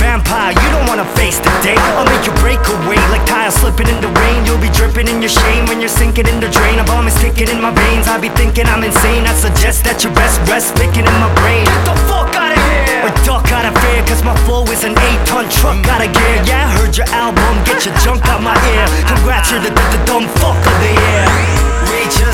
vampire, you don't wanna face the day. I'll make you break away like tiles slipping in the rain. You'll be dripping in your shame when you're sinking in the drain. A bomb is ticking in my veins, I be thinking I'm insane. I suggest that you rest picking in my brain. Get the fuck out of here, or duck out of fear, cause my flow is an 8-ton truck out of gear. Yeah, I heard your album, get your junk out my ear. Congrats, you're the dumb fuck of the year. We just